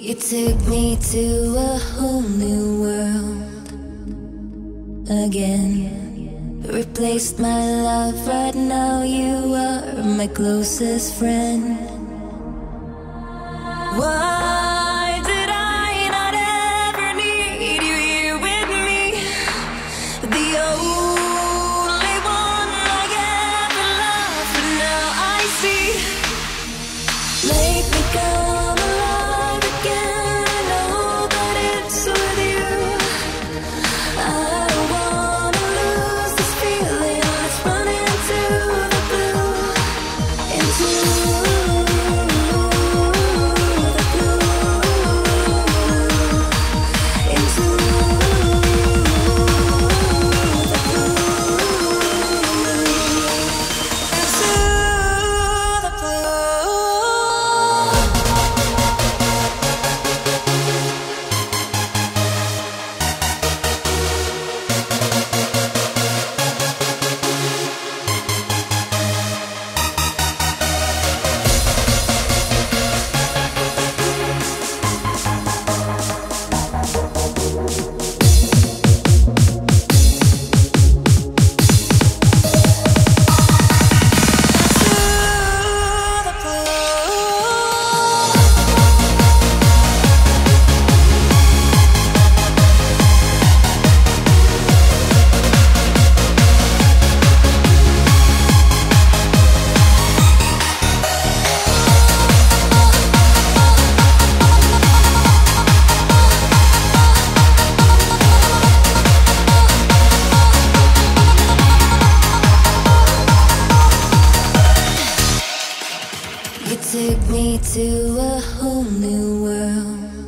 You took me to a whole new world again. Replaced my love, right now you are my closest friend. Why did I not ever need you here with me? The only one I ever loved, but now I see. Make me come alive again, I know that it's with you. I don't wanna lose this feeling, let's run into the blue. Into you took me to a whole new world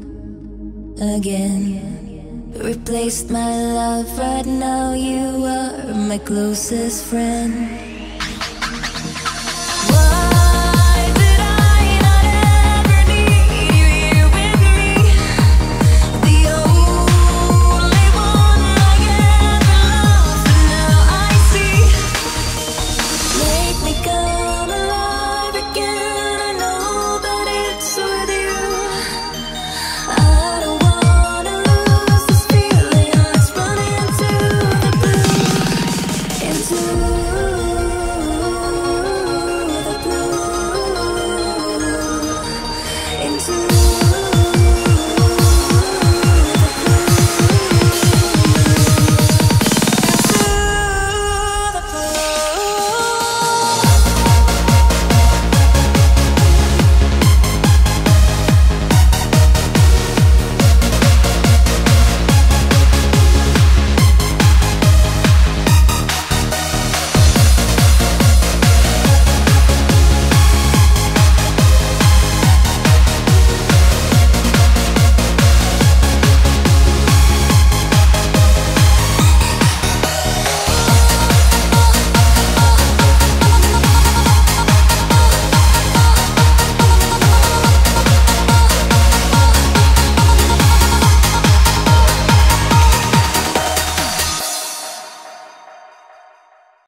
again. Replaced my love, right now you are my closest friend.